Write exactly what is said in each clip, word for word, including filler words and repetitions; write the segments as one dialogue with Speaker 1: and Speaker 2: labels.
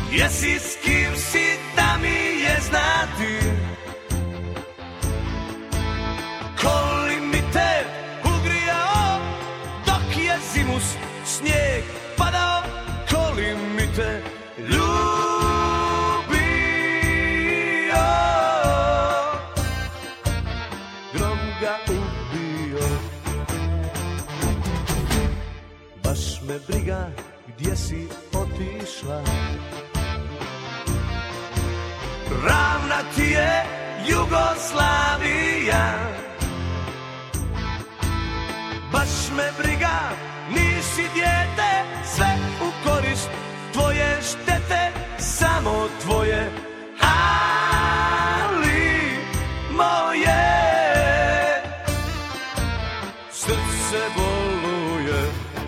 Speaker 1: Jesi s kim si da mi je znati, koli mi te ugrijao dok je zimus snijeg padao, koli mi te ljubio. Grom ga ubio. Baš me briga gdje si otišla, ravna ti je Jugoslavija. Baš me briga, nisi dijete, sve u korist tvoje štete, samo tvoje, ali moje srce boluje.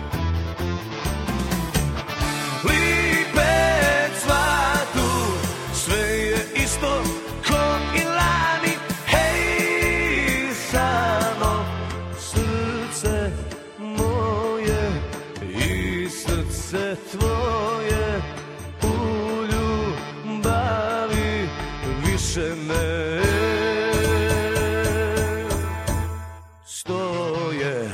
Speaker 1: Lipe cvatu, sve je isto ko i lani, hej, samo srce moje i srce tvoje u ljubavi više ne stoje.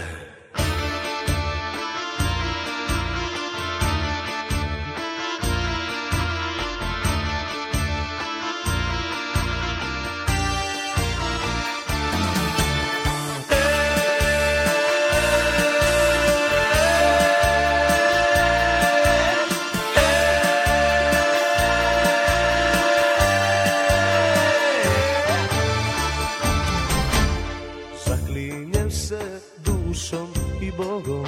Speaker 1: Zaklinjem se dušom i Bogom,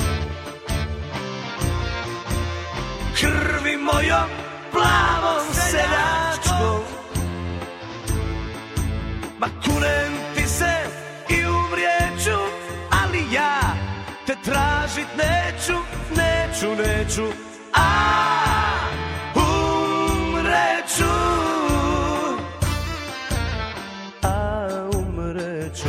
Speaker 1: krvi mojom plavom seljačkom, ma kunem ti se i umrijeću, ali ja te tražit neću, neću, neću, a umreću, a umreću.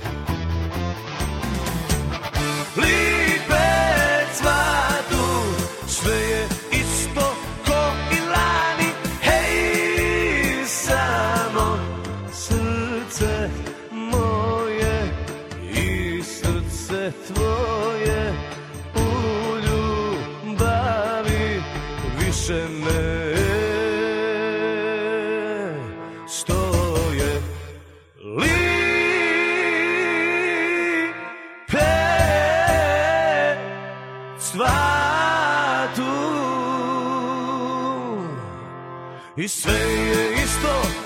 Speaker 1: Lipe cvatu, sve je isto ko i lani, hej, samo srce moje i srce tvoje u ljubavi više ne stoje. Cvatu i sve je isto